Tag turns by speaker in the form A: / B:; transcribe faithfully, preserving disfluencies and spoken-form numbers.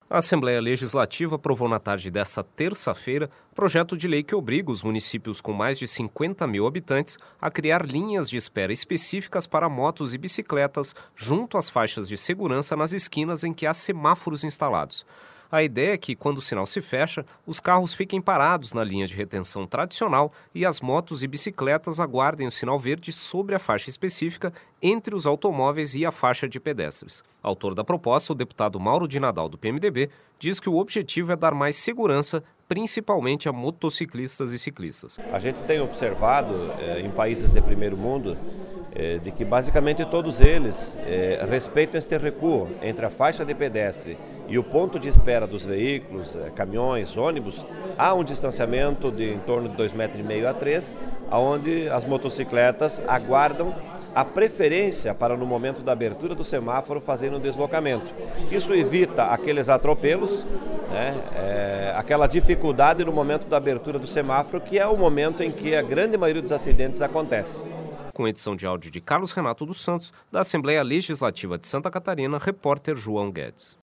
A: A Assembleia Legislativa aprovou na tarde desta terça-feira projeto de lei que obriga os municípios com mais de cinquenta mil habitantes a criar linhas de espera específicas para motos e bicicletas junto às faixas de segurança nas esquinas em que há semáforos instalados. A ideia é que, quando o sinal se fecha, os carros fiquem parados na linha de retenção tradicional e as motos e bicicletas aguardem o sinal verde sobre a faixa específica entre os automóveis e a faixa de pedestres. Autor da proposta, o deputado Mauro de Nadal, do P M D B, diz que o objetivo é dar mais segurança, principalmente a motociclistas e ciclistas.
B: A gente tem observado eh, em países de primeiro mundo eh, de que basicamente todos eles eh, respeitam este recuo entre a faixa de pedestre e o ponto de espera dos veículos, eh, caminhões, ônibus. Há um distanciamento de em torno de dois metros e meio a três, onde as motocicletas aguardam a preferência para, no momento da abertura do semáforo, fazerem o deslocamento. Isso evita aqueles atropelos, né, é, aquela dificuldade no momento da abertura do semáforo, que é o momento em que a grande maioria dos acidentes acontece.
A: Com edição de áudio de Carlos Renato dos Santos, da Assembleia Legislativa de Santa Catarina, repórter João Guedes.